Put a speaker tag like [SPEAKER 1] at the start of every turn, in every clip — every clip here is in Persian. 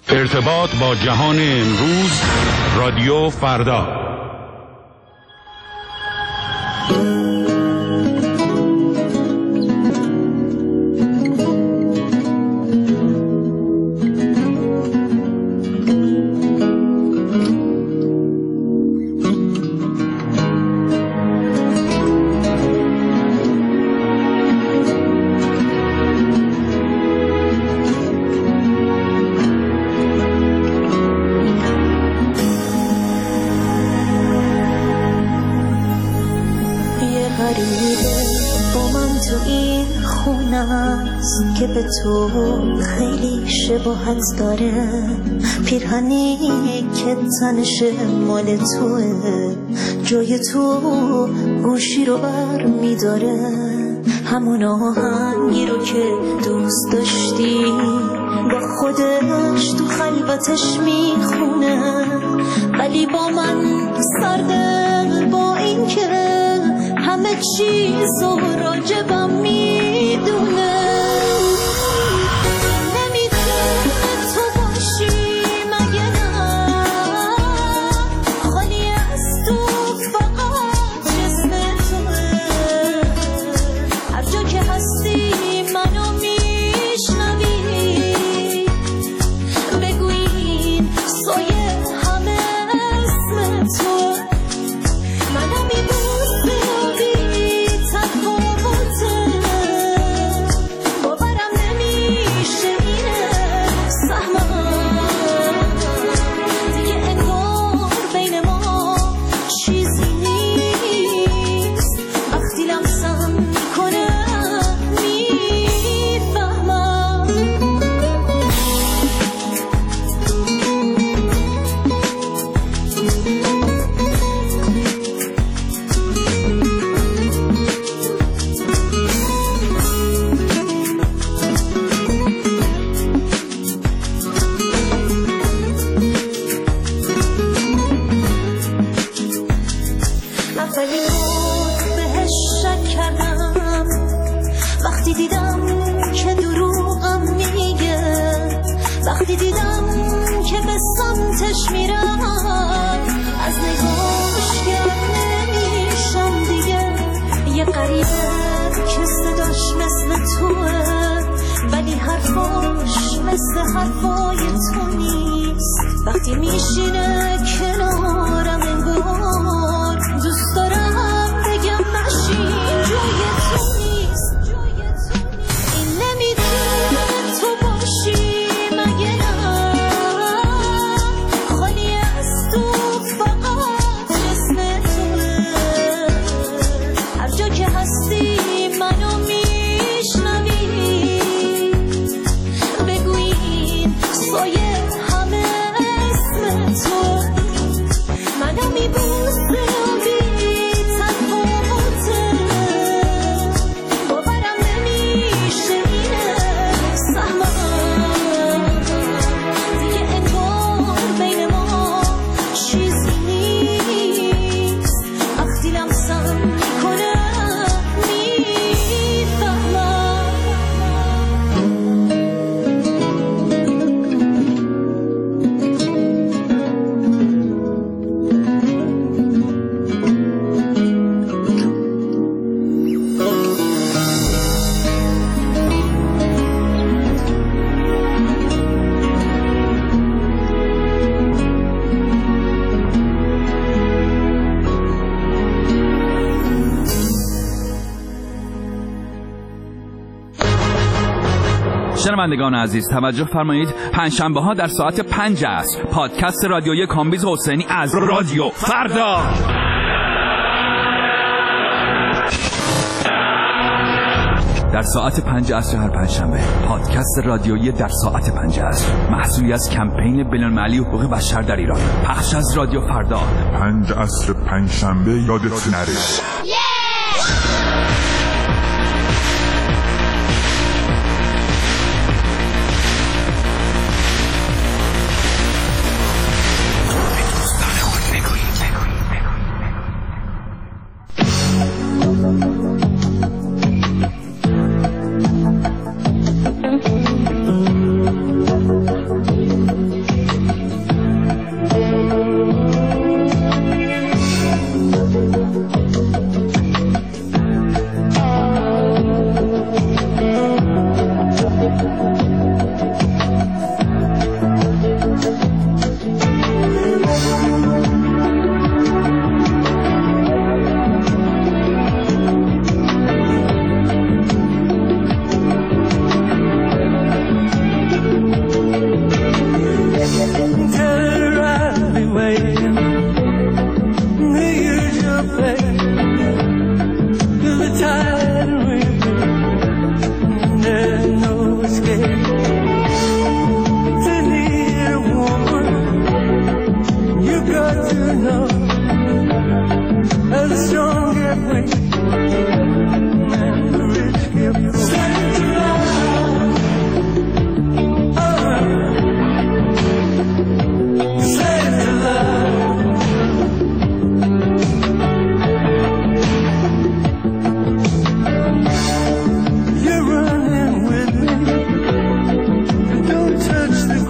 [SPEAKER 1] ارتباط با جهان امروز، رادیو فردا.
[SPEAKER 2] که به تو خیلی شباهت داره، پیرهنی که تنش مال توه، جای تو گوشی رو بر میداره، همون آهنگی رو که دوست داشتی با خودش تو خلوتش میخونه، ولی با من سرده، با این که همه چیز رو راجبم میدونه. وقتی میشینه کنارم انگار دوست دارم بگم نشین، جای تو نیست، این نمیتونه تو باشی مگه نه، خالی از تو فقط اسم توه، هر جا که هستی منو میشنوی، بگو این سایه
[SPEAKER 3] شنوندگان عزیز توجه فرمایید، پنجشنبه ها در ساعت 5 عصر پادکست رادیویی کامبیز حسینی از رادیو فردا. در ساعت 5 عصر هر پنجشنبه پادکست رادیویی در ساعت 5 عصر، محصولی از کمپین بین‌المللی حقوق بشر در ایران، پخش از رادیو فردا.
[SPEAKER 4] 5 عصر پنجشنبه یادت نره.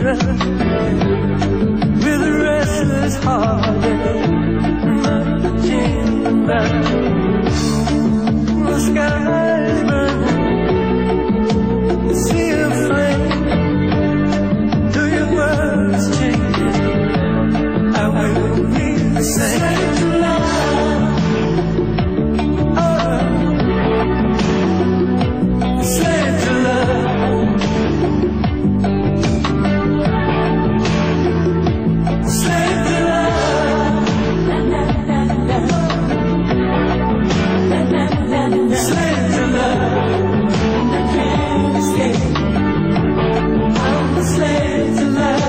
[SPEAKER 5] run with a restless heart and marching back. The sky is burning, the sea of flame. Do your words change? I will be the same. Slave to love. Slave to love. Slave to love. Slave to love. I can't escape. I'm a slave to love.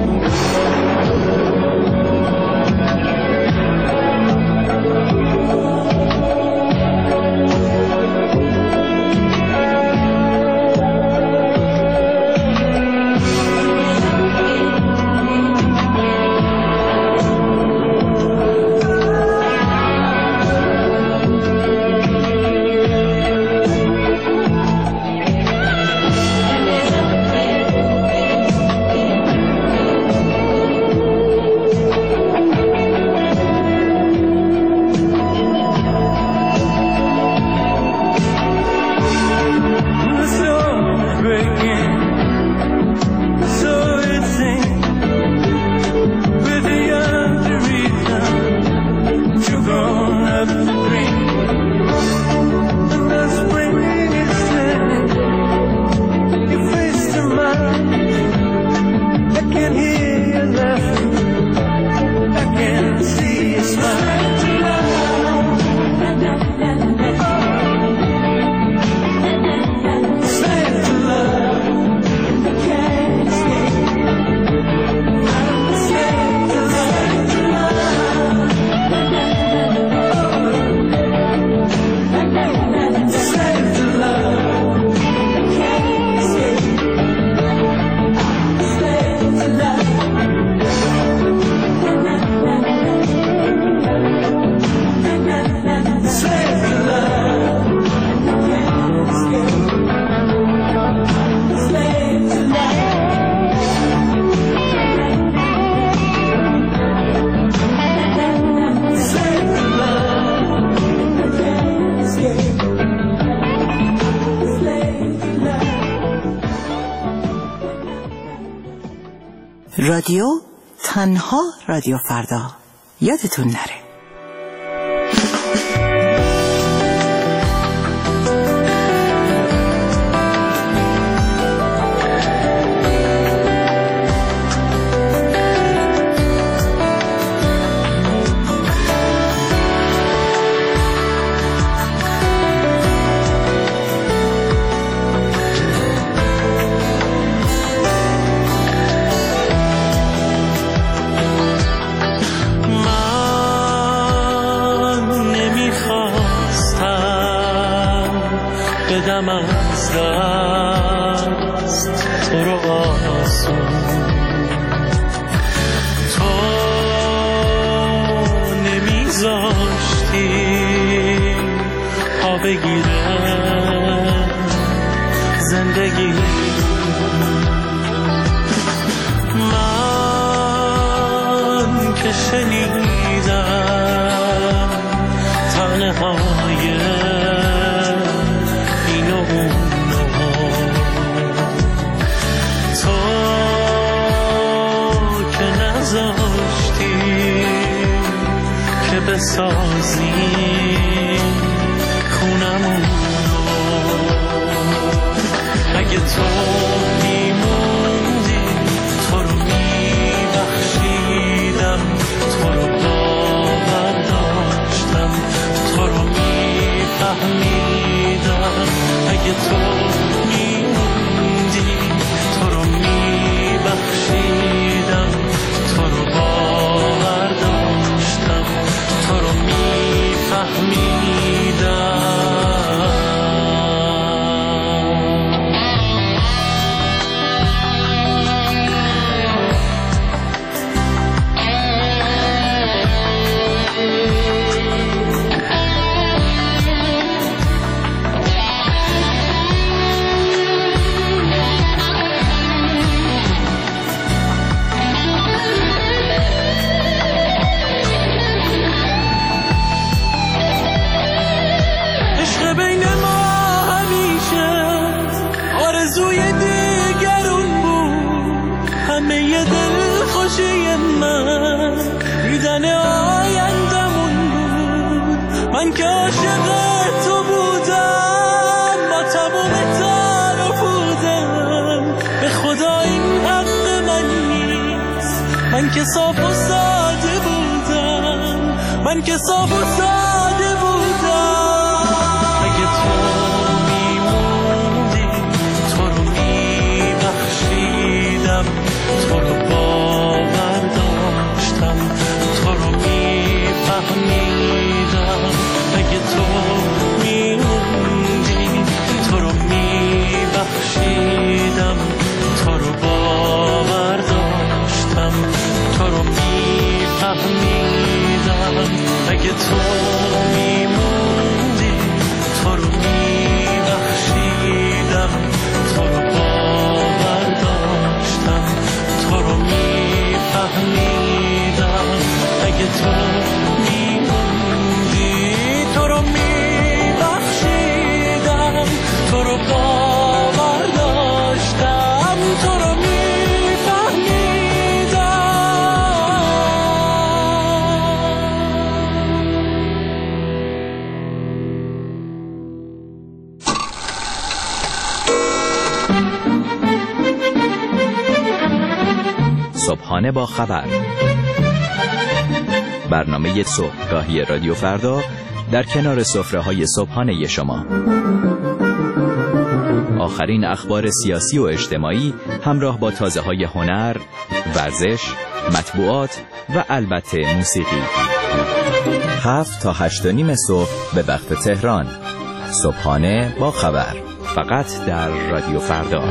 [SPEAKER 6] رادیو تنها رادیو فردا یادتون نره.
[SPEAKER 5] بدم از دست تو رو آسون، تو نمیذاشتی پا بگیره زندگی. من که شنیدم تنهای تو که نذاشتی که بسازی خونمون رو. اگه تو میموندی تو رو میبخشیدم، تو رو باور داشتم، تو رو میفهمیدم. اگه تو میموندی تو رو میبخشیدم، تو رو باور داشتم، تو رو میفهمیدم. من که صاف و ساده بودم، من که صاف و ساده بودم. اگه تو میموندی تو رو میبخشیدم، تو رو باور داشتم، تو رو میفهمیدم. اگه تو میموندی تو رو میبخشیدم، تو رو باور داشتم، تو رو میفهمیدم. اگه تو میموندی تو رو میبخشیدم، تو رو باور داشتم، تو رو میفهمیدم. اگه تو میموندی تو رو میبخشیدم، تو رو باور داشتم، تو رو
[SPEAKER 7] صبحانه با خبر، برنامه صبحگاهی رادیو فردا در کنار سفره‌های صبحانه شما. آخرین اخبار سیاسی و اجتماعی همراه با تازه‌های هنر، ورزش، مطبوعات و البته موسیقی. 7 تا 8:30 صبح به وقت تهران. صبحانه با خبر، فقط در رادیو فردا.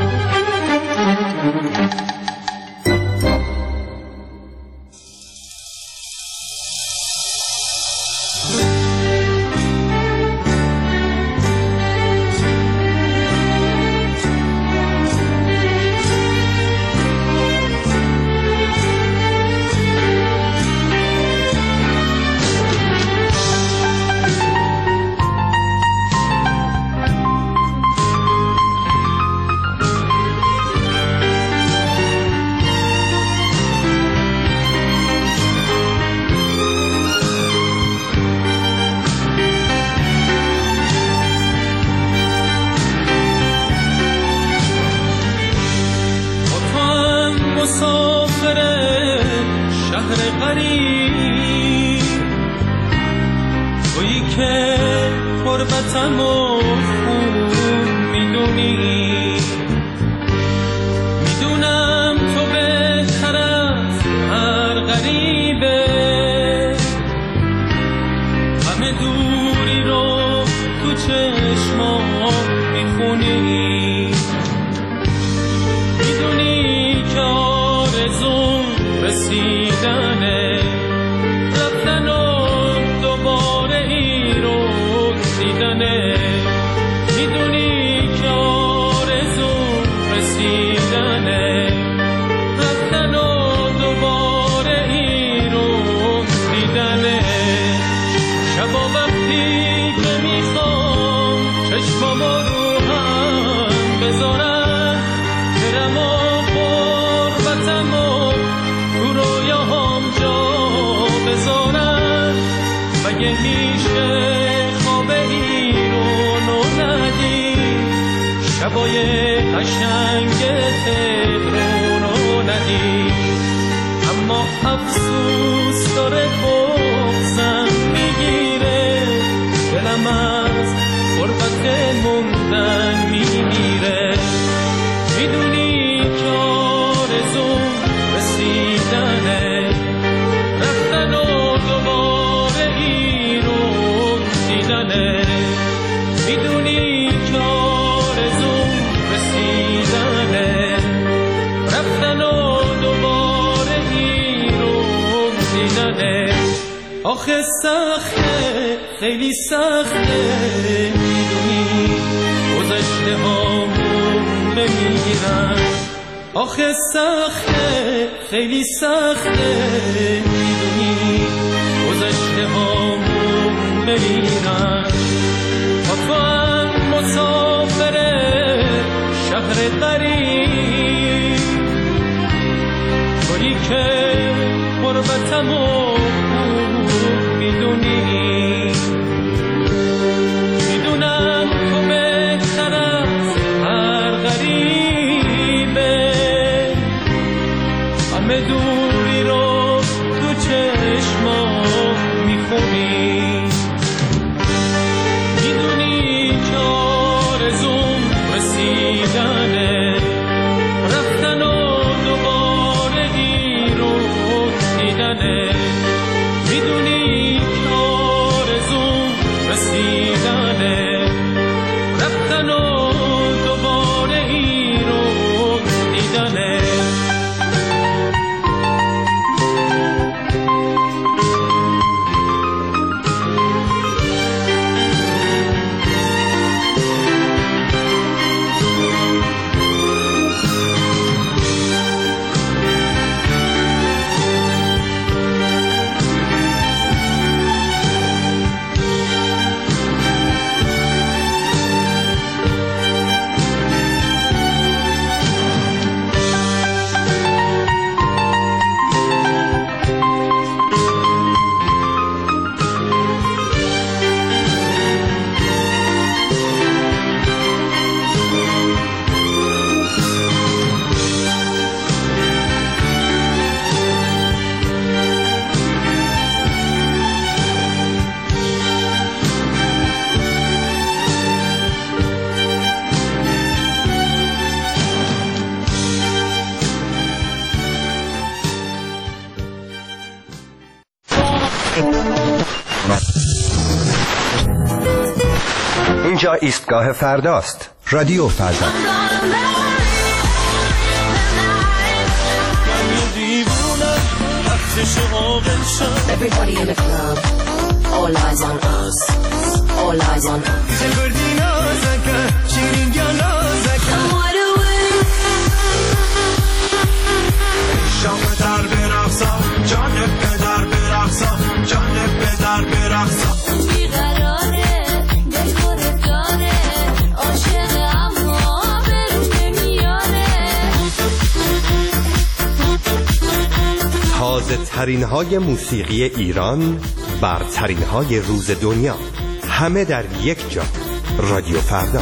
[SPEAKER 5] شبای قشنگ تهران رو ندید، اما افسوس داره بغضم میگیره، دلم از غربت موندن میمیره. میدونی که آرزوم رسیدنه، رفتن و دوباره این رو دیدنه. میدونی که آرزوم رسیدنه، رفتن و دوباره این رو دیدنه. آخه سخته، خیلی سخته، میدونی گذشته هامون بمیرن. آخه سخته، خیلی سخته، میدونی گذشته هامون بمیرن. تو هم مسافر شهر غریب، تویی که غربتمو میدونی. میدونم تو بهتر از هر غریبه، همه دوری رو
[SPEAKER 8] اینجا ایستگاه فرداست. رادیو فردا.
[SPEAKER 9] Everybody in the club, all eyes on us, all eyes on us.
[SPEAKER 5] شام در برقصا، جان پدر برقصا، جان پدر برقصا.
[SPEAKER 2] بیقراره دل خودت داره، عاشق اما برون نمیاره.
[SPEAKER 8] تازه ترین های موسیقی ایران، برترین های روز دنیا، همه در یک جا. رادیو فردا.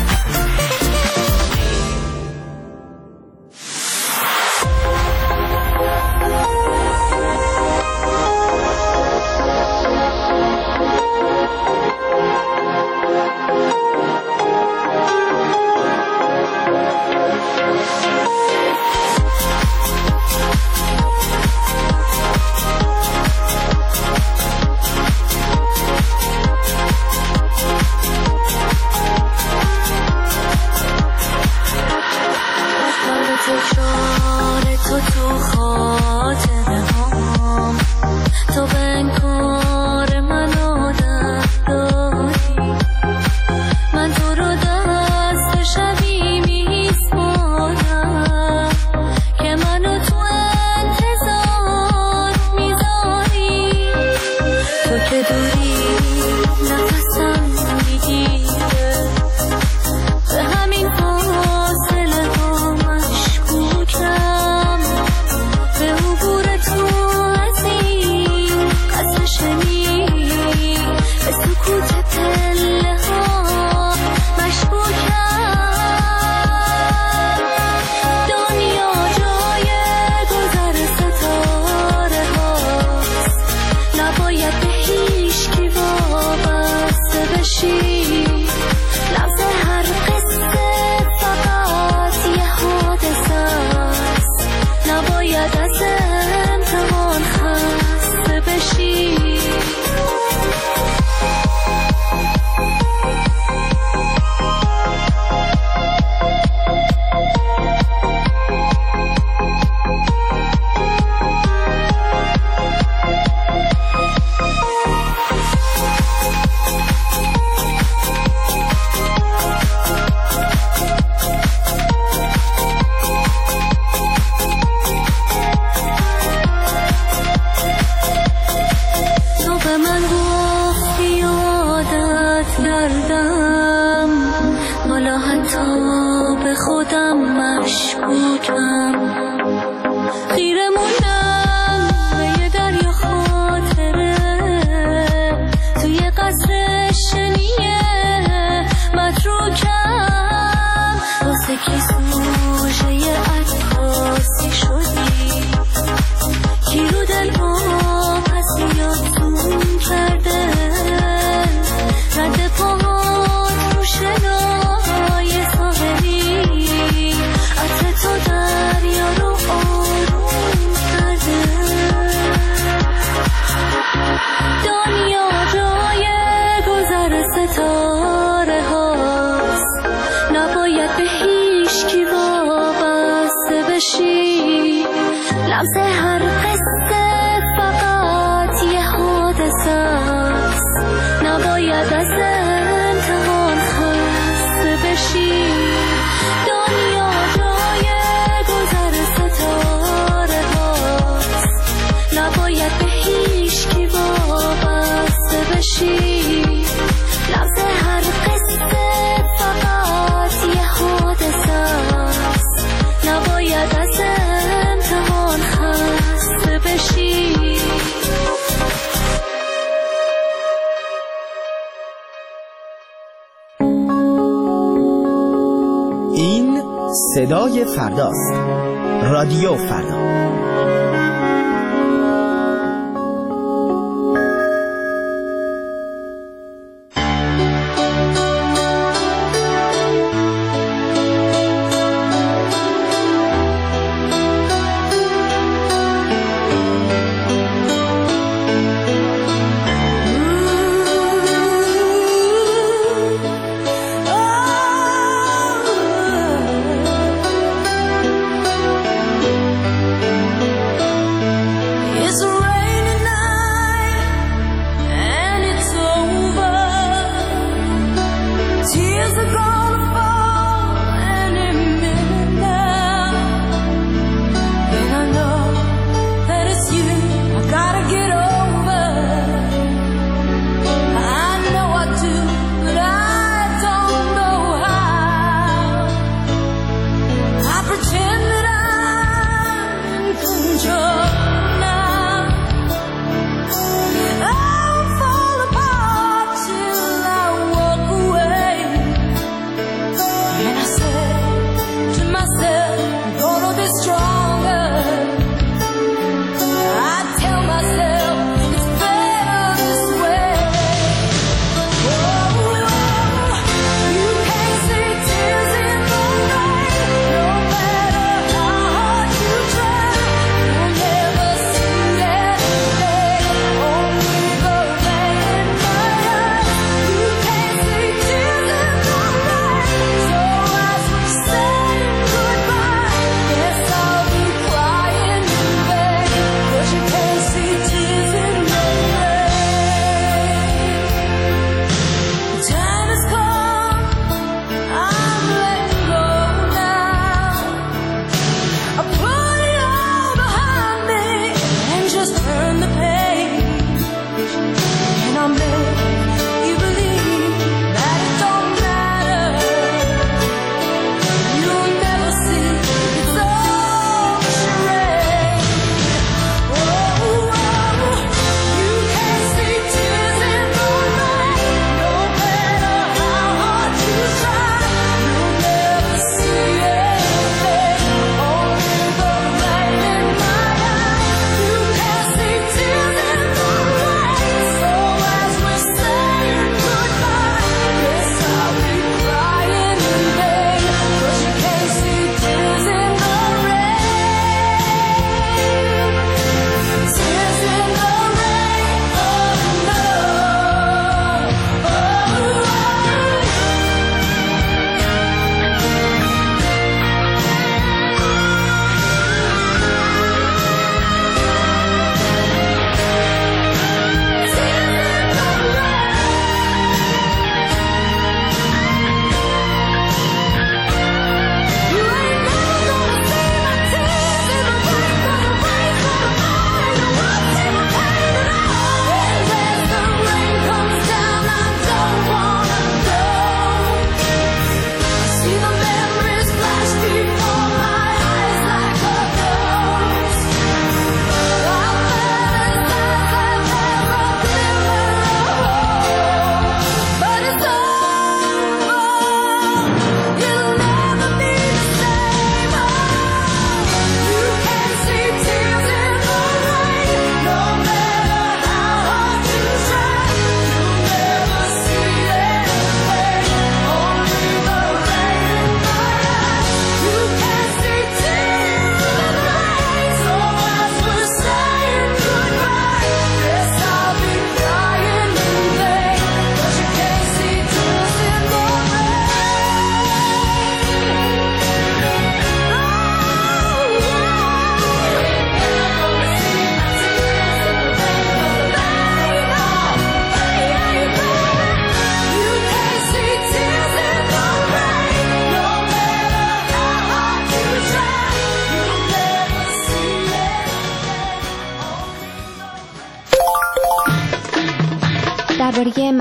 [SPEAKER 10] صدای فرداست. رادیو فردا.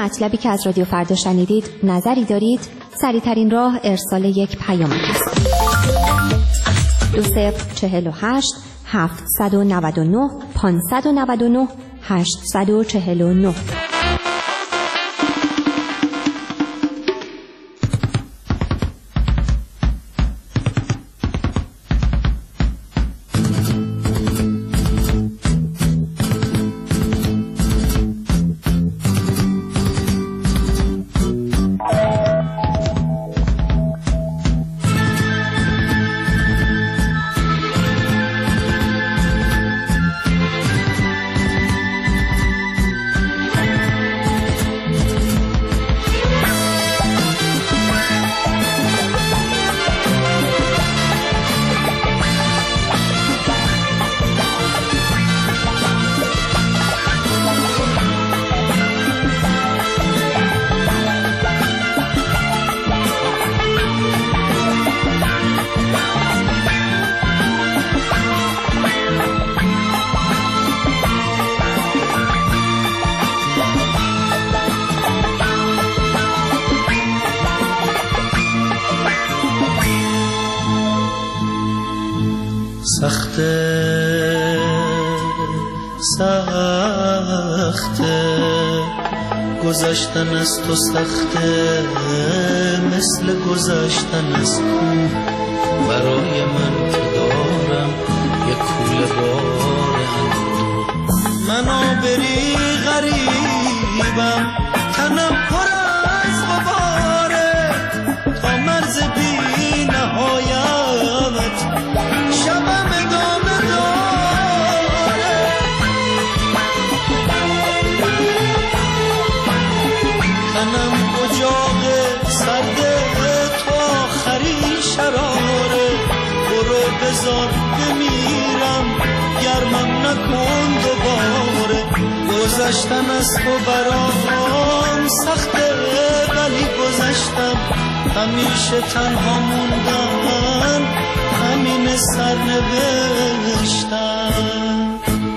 [SPEAKER 11] مطلبی که از رادیو فردا شنیدید نظری دارید؟ سریع‌ترین راه ارسال یک پیامک است. 2048 799 599 849.
[SPEAKER 5] سخته گذشتن از تو سخته، مثل گذشتن از خون. برای من که دارم یک کوله بار اندوه، من آبری غریبم، تنم پر از غباره، تا مرز بی نهایت شبم ادامه داره. تنم اجاق سرده تا آخری شراره، برو بذار بمیرم گرمم نکن دوباره. گذشتن از تو برام سخته ولی گذشتم، همیشه تنها موندن همین سرنوشتم.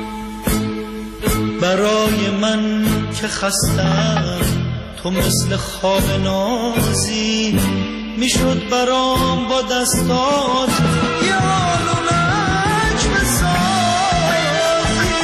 [SPEAKER 5] برای من که خستم تو مثل خواب نازی، میشد برام با دستات یه آلونک بسازی.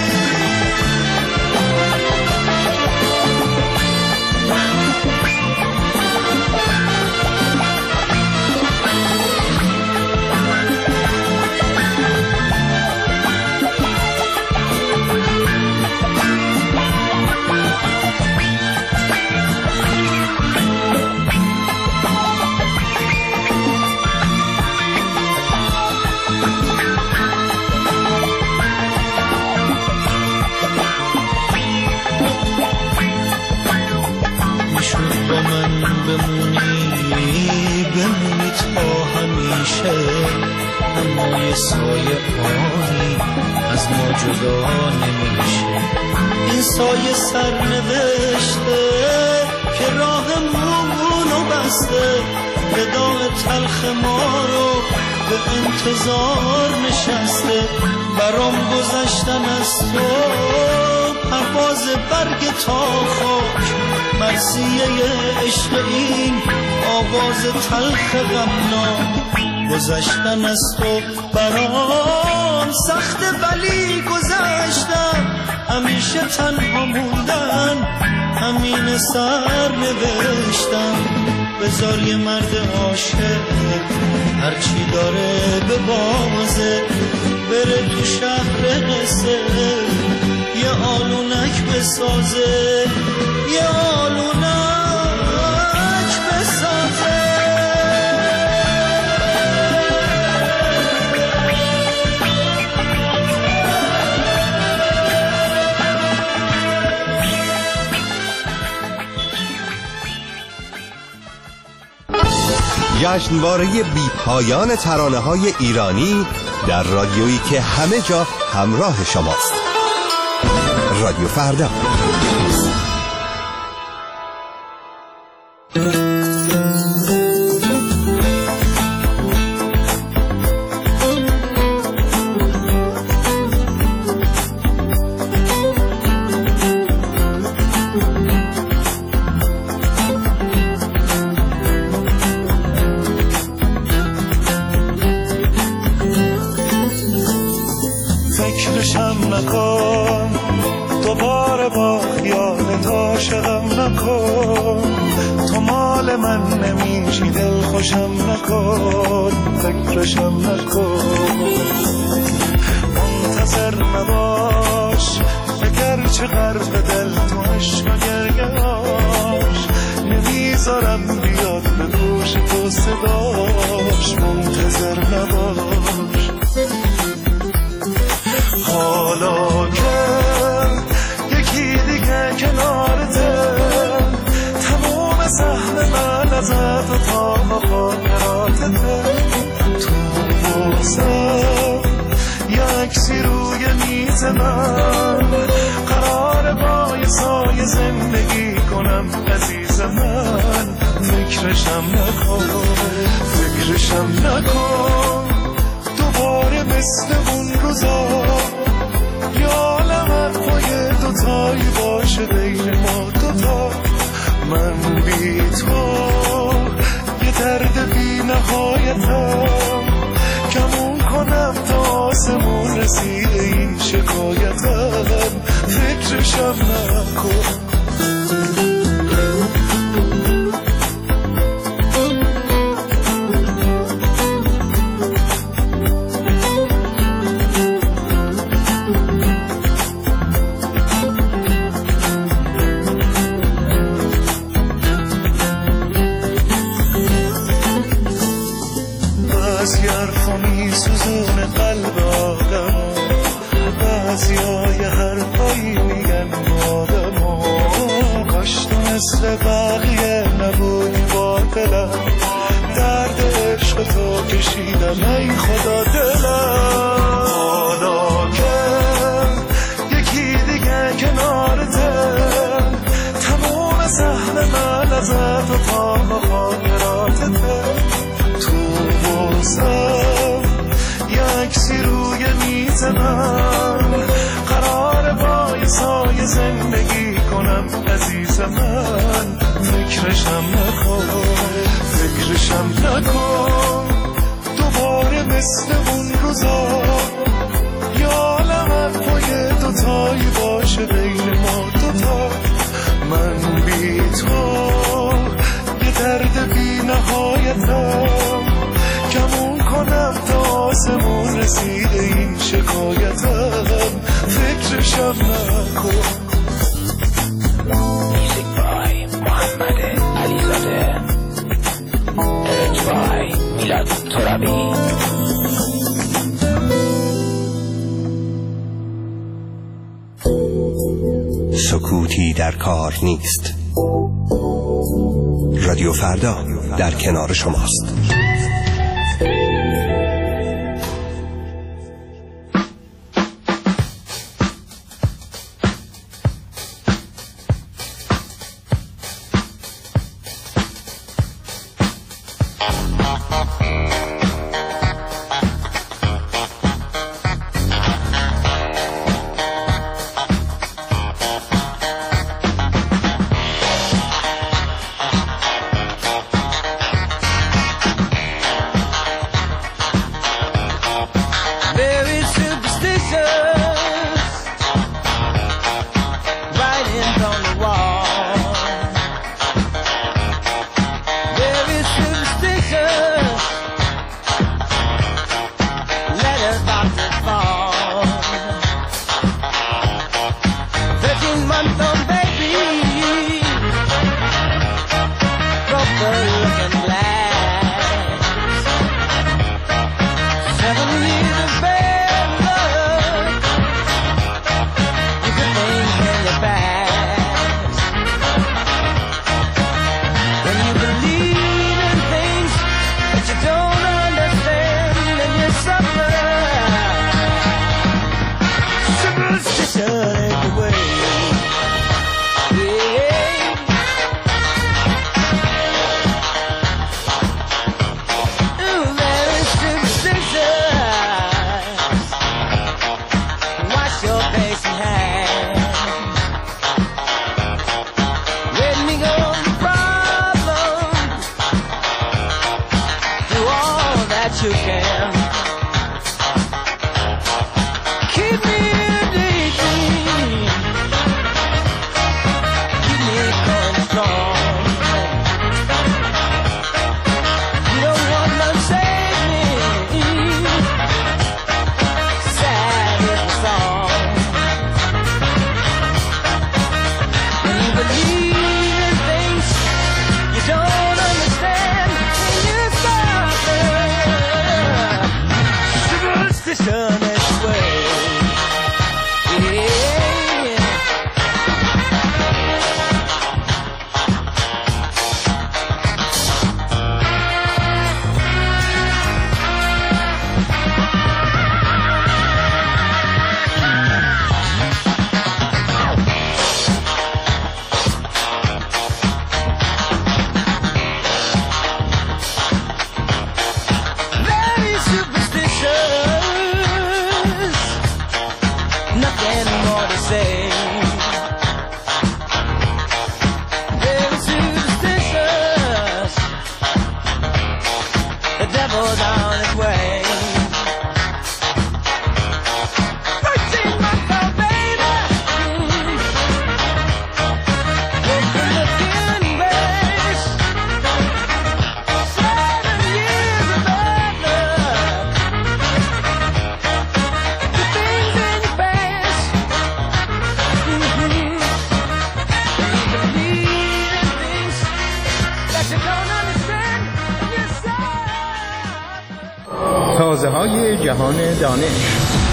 [SPEAKER 5] بمونی تا همیشه، اما یه سایه آنی از ما جدا نمیشه. این سایه سرنوشته که راهمونو بسته، وداع تلخ ما رو به انتظار نشسته. برام گذشتن از تو پرواز برگ تا خاک، مرثیه عشق این آواز تلخ غمناک. گذشتن از تو برام سخته ولی گذشتم، همیشه تنها موندن همین سر نوشتم. بذار یه مرد عاشق هرچی داره به بازه، بره تو شهر قصه یه آلونک بسازه، یه آلونک بسازه.
[SPEAKER 8] جشنواره بی پایان ترانه‌های ایرانی در رادیویی که همه جا همراه شماست. رادیو فردا.
[SPEAKER 5] فکرشم نکن، دوباره با خیالت عاشقم نکن. تو مال من نمیشی دل خوشم نکن، فکرشم نکن. منتظر نباش اگرچه غرق دل تو عشق و گریه‌اش، نمیذارم بیاد به گوش تو صداش. منتظر نباش حالا که یکی دیگه کنارته، تموم سهم من ازت و تا خاطراتته. تو بازم یکسی روی میز من، قرار با یه سایه زندگی کنم عزیز من. فکرشم نکن، فکرشم نکن، دوباره مثل اون روزا. یا عالمت پای دوتایی باشه بین ما دوتا. من بی تو یه درد بی نهایتم، کمون کنم تا آسمون رسیده این شکایتم. فکرشم نکن. مثل بقیه نبودی با دلم، درد عشق تو کشیدم ای خدا دلم. حالا که یکی دیگه کنارته، تموم سهم من ازت و تا خاطراتته. تو بازم یکسی روی میز من، قرار با یه سایه زندگی کنم عزیز من. فکرشم نکن، فکرشم نکن، دوباره مثل اون روزا. یا عالمت پای دوتایی باشه بین ما دوتا. من بی تو یه درد بی نهایتم، کمون کنم تا آسمون رسیده این شکایتم. فکرشم نکن.
[SPEAKER 12] محمد علیزاده، ارجوهای میلاد ترابی.
[SPEAKER 8] سکوتی در کار نیست. رادیو فردا در کنار شماست.
[SPEAKER 13] جهان دانش.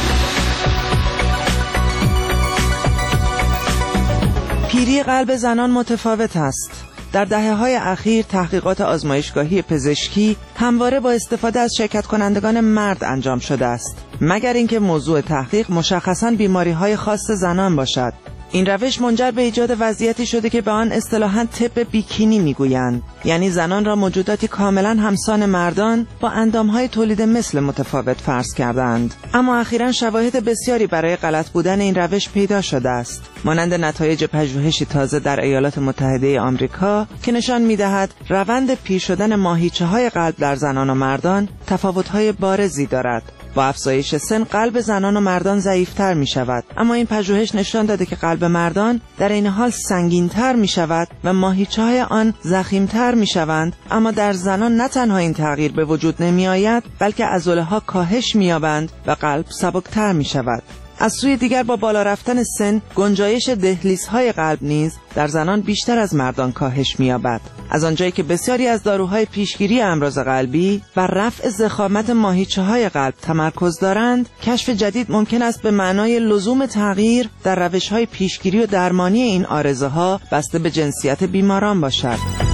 [SPEAKER 14] پیری قلب زنان متفاوت است. در دهه‌های اخیر تحقیقات آزمایشگاهی پزشکی همواره با استفاده از شرکت کنندگان مرد انجام شده است، مگر اینکه موضوع تحقیق مشخصاً بیماری‌های خاص زنان باشد. این روش منجر به ایجاد وضعیتی شده که به آن اصطلاحاً طب بیکینی میگویند، یعنی زنان را موجوداتی کاملاً همسان مردان با اندامهای تولید مثل متفاوت فرض کردند. اما اخیراً شواهد بسیاری برای غلط بودن این روش پیدا شده است، مانند نتایج پژوهشی تازه در ایالات متحده آمریکا که نشان می‌دهد روند پیر شدن ماهیچه‌های قلب در زنان و مردان تفاوت‌های بارزی دارد. با افزایش سن قلب زنان و مردان ضعیف‌تر می‌شود، اما این پژوهش نشان داده که قلب مردان در این حال سنگین‌تر می‌شود و ماهیچه‌های آن ضخیم‌تر می‌شوند. اما در زنان نه تنها این تغییر به وجود نمی‌آید، بلکه عضله‌ها کاهش می‌یابند و قلب سبکتر می‌شود. از سوی دیگر با بالا رفتن سن گنجایش دهلیزهای قلب نیز در زنان بیشتر از مردان کاهش می‌یابد. از آنجایی که بسیاری از داروهای پیشگیری امراض قلبی و رفع ضخامت ماهیچه‌های قلب تمرکز دارند، کشف جدید ممکن است به معنای لزوم تغییر در روش‌های پیشگیری و درمانی این عارضه‌ها بسته به جنسیت بیماران باشد.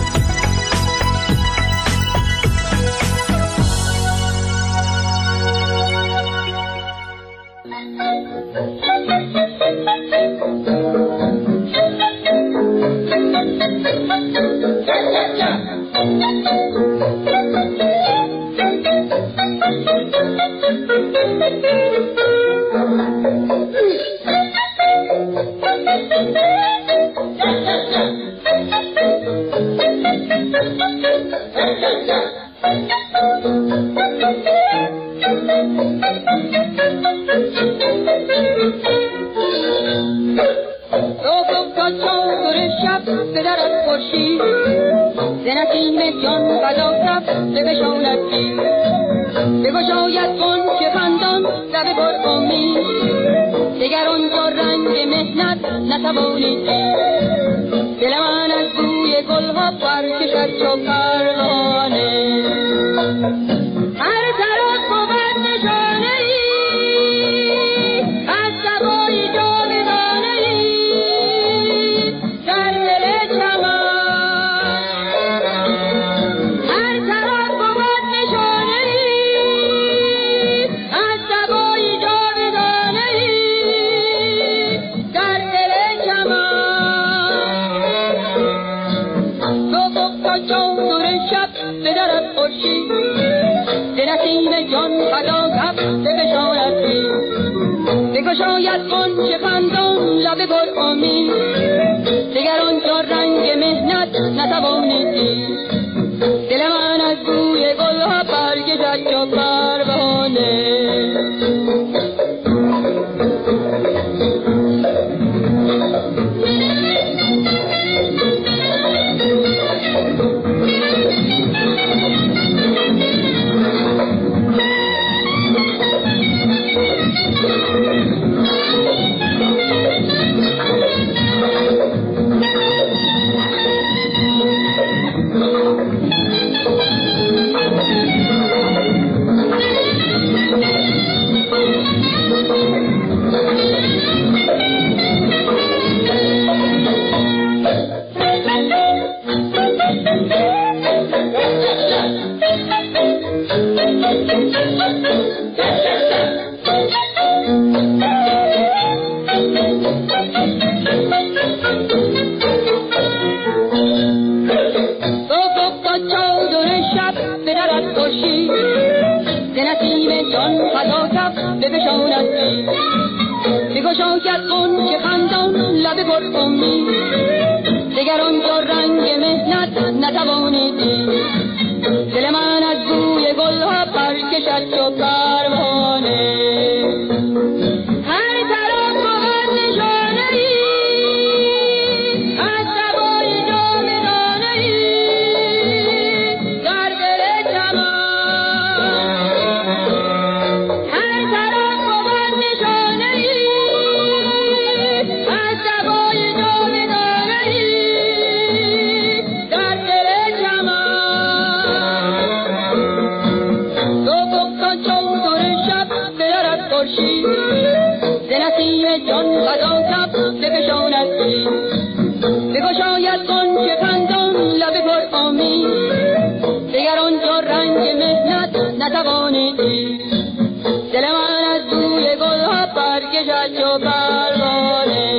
[SPEAKER 13] اسیر جان غذا کف بکشاند بگشاید غنچه خندان لب پر آمین دیگر آنجا رنگ مهنت نتوانیدی دل من از بوی گلها برکشد چو پروانه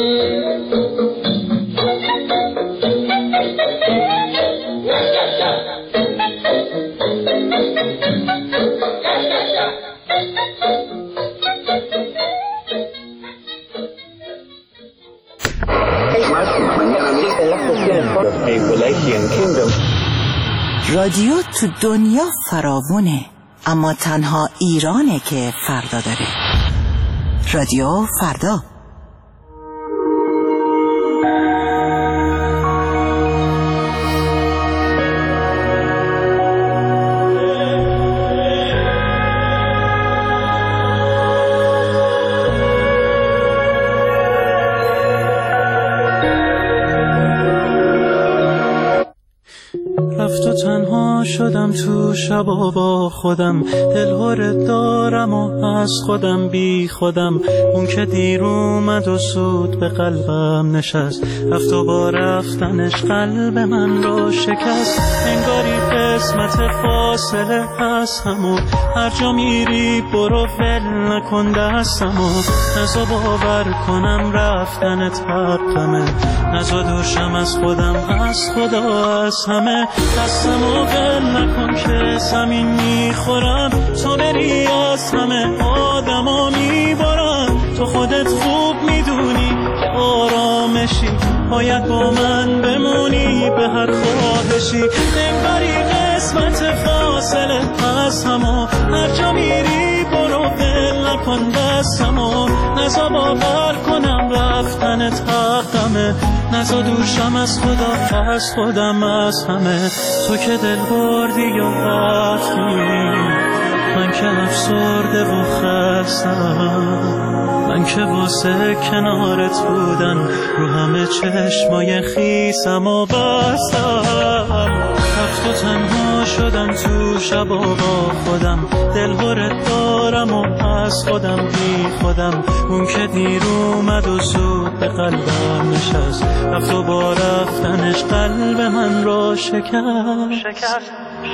[SPEAKER 6] رادیو تو دنیا فراوونه، اما تنها ایرانه که فردا داره. رادیو فردا.
[SPEAKER 5] رفت و تنها شدم تو شبا با خودم، دلهوره دارم و از خودم بی خودم. اون که دیر اومد و سود به قلبم نشست، رفت و با رفتنش قلب من رو شکست. انگاری قسمت فاصله هست همو هر جا میری برو ول نکن دستمو. نزا باور کنم رفتنت حقمه، نزا دوشم از خودم از خدا از همه. دستمو ول نکن که زمین میخورم، تو بری از همه آدما میبارم. تو خودت خوب میدونی که آرامشی، باید با من بمونی به هر خواهشی. انگاری قسمت فاصله از همو هر جا میری برو ول نکن دستمو. نزا باور کنم رفتنت حقمه، نزا دوشم از خدا از خودم از همه. تو که دل بردی و رفتی، من که افسرده و خستم. من که واسه کنارت بودن رو همه چشمای خیسم و بستم. رفت و تنها شدم تو شبا با خودم، دلبرت دارم و از خودم بی خودم. اون که دیر اومد و زود به قلبم نشست، رفت و با رفتنش قلب من رو شکست.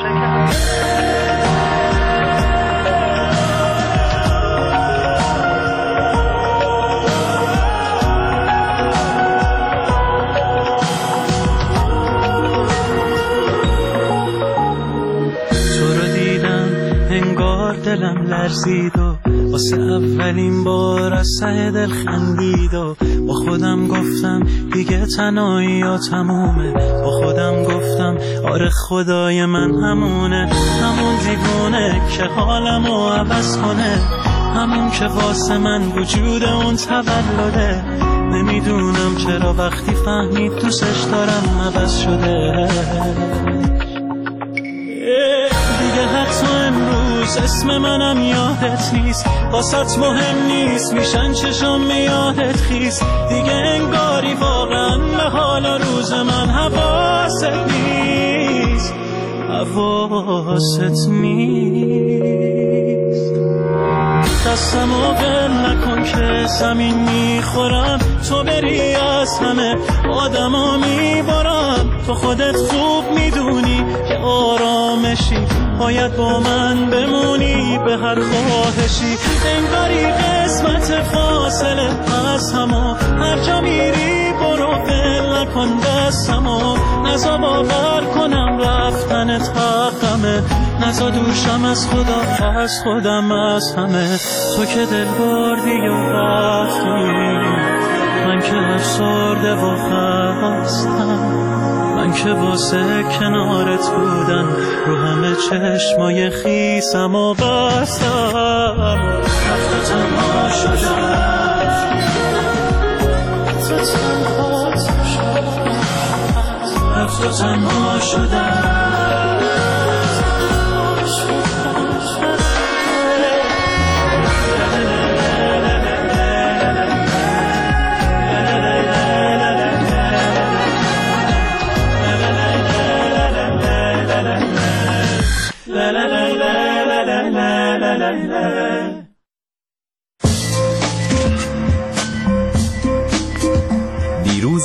[SPEAKER 5] دلم لرزید و واسه اولین بار از ته دل خندید و با خودم گفتم دیگه تنهایی ها تمومه. با خودم گفتم آره خدای من همونه، همون دیوونه که حالمو عوض کنه، همون که واسه من وجود اون تولده. نمیدونم چرا وقتی فهمید دوستش دارم عوض شده. دیگه حتی امروز اسم منم یادت نیست، واسط مهم نیست میشن چشم یادت خیست. دیگه انگاری واقعا به حال روز من حواست نیست، حواست نیست. دستمو ول نکن که زمین میخورم، تو بری از همه آدما میبارم. تو خودت خوب میدونی که آرامشی، باید با من بمونی به هر خواهشی. انگاری قسمت فاصله از همو هر جا میری برو ول نکن دستمو. نزا باور کنم رفتنت حقمه، نزا دوشم از خدا از خودم از همه. تو که دل بردی و رفتی، من که افسرده و خستم. من که واسه کنارت بودن رو همه چشمای خیسم و بستم. رفت و تنها شدم، رفت و تنها شدم.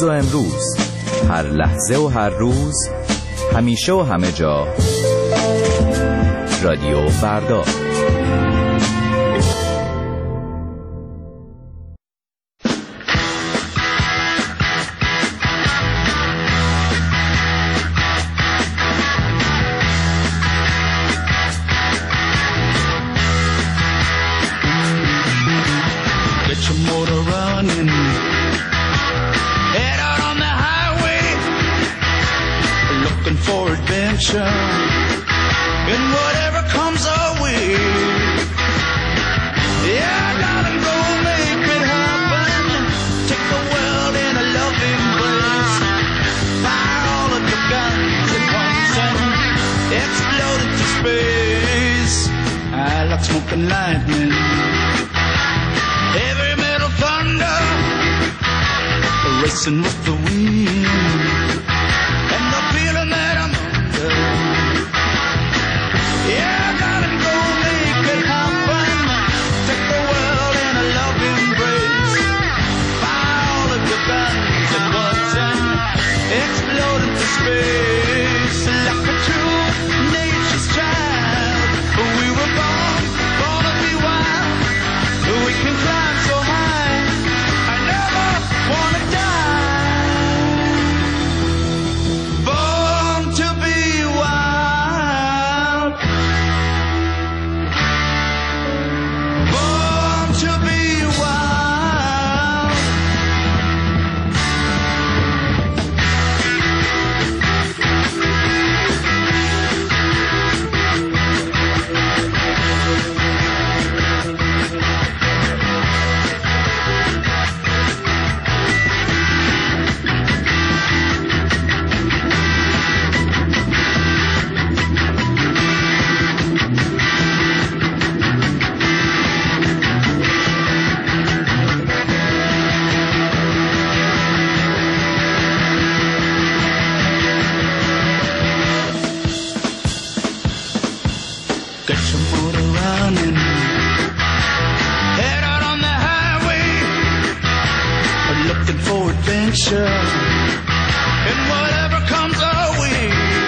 [SPEAKER 7] و امروز، هر لحظه و هر روز، همیشه و همه جا. رادیو فردا.
[SPEAKER 15] And whatever comes our way, yeah, darling, go make it happen. Take the world in a loving embrace. Fire all of your guns at once and explode into space. I like smoke and lightning, heavy metal thunder, racing with the wind, and the feeling that I'm under. Yeah, darling, go make it happen. Take the world in a loving embrace. Fire all of your guns at once and explode into space. Like a true nature's child, we were born to be wild. We can climb so high, I never wanna die. Born to be wild. Born to be wild. Get your motor running, head out on the highway, looking for adventure, and whatever comes our way.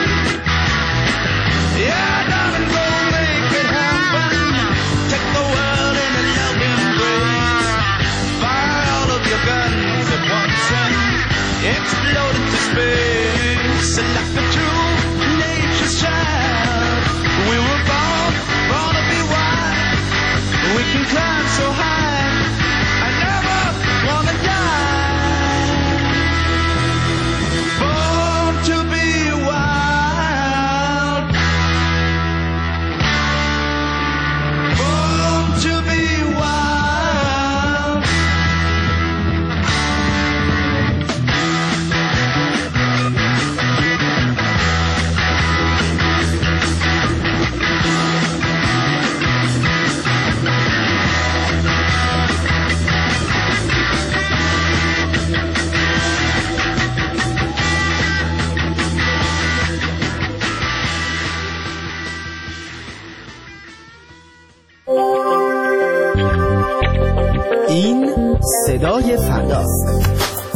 [SPEAKER 15] Yeah, darling, go make it happen. Take the world in a loving embrace. Fire all of your guns at once and explode into space. Like a true nature's child, we were born to be wild. We can climb so high, I never wanna die. Born to be wild. Born to be wild.
[SPEAKER 10] این صدای فرداست.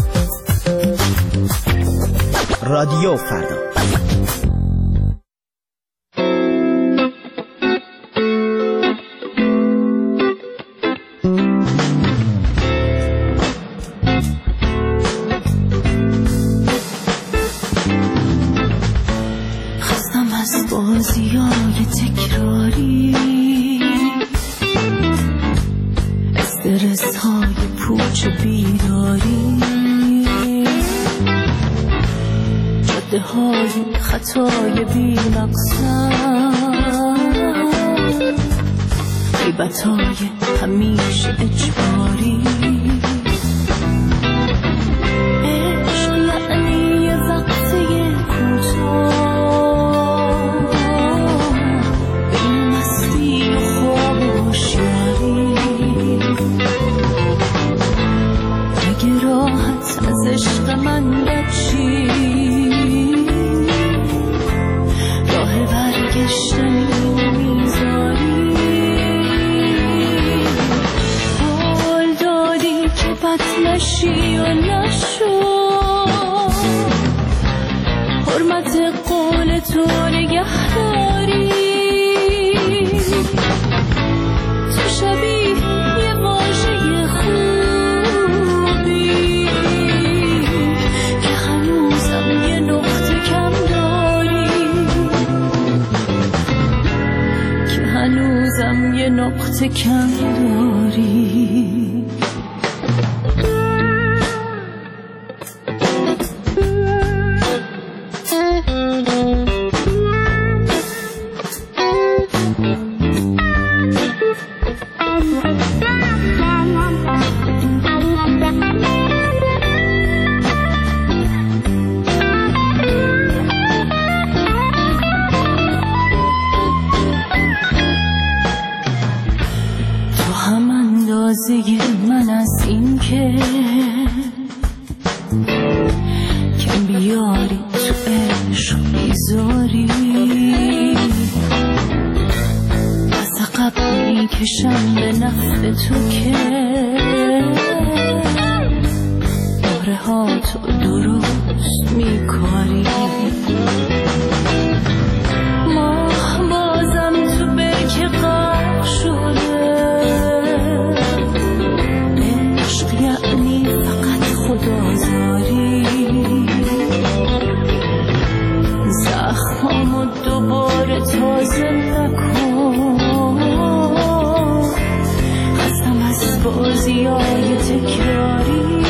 [SPEAKER 10] رادیو فردا.
[SPEAKER 2] خستم از بازیای تکراری، استرس های پوچ بیداری، جاده های خطای بی مقصد، غیبت های همیشه اجباری. عشق یعنی یه وقته کوتاه، این مستی و خواب و هوشیاری. اگه راحت از عشق من بچی، راه برگشتن میذاری. قول دادی که بد نشی و نشو، حرمت قول تو نگهداری. تو شبیه یه واژه خوبی که هنوزم یه نقطه کم داری، که هنوزم یه نقطه کم داری. من از این که کم بیاری تو عشق بیزاری، از عقب میکشم به نفع تو که باره ها تو درست میکاری. ماه بازم تو برکه غرق شده، یعنی فقط خدازاری. زخمامو دوباره تازه نکن، خستم از بازیای تکراری.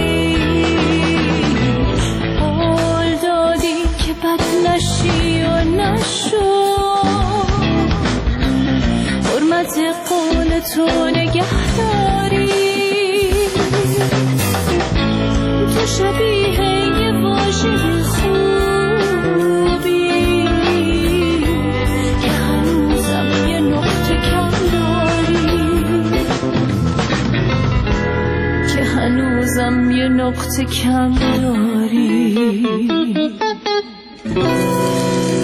[SPEAKER 2] قول دادی که بد نشی و نشو، حرمت قول تو نگهداری. تو شبیه یه واژه خوبی که هنوزم یه نقطه کم داری، که هنوزم یه نقطه کم داری.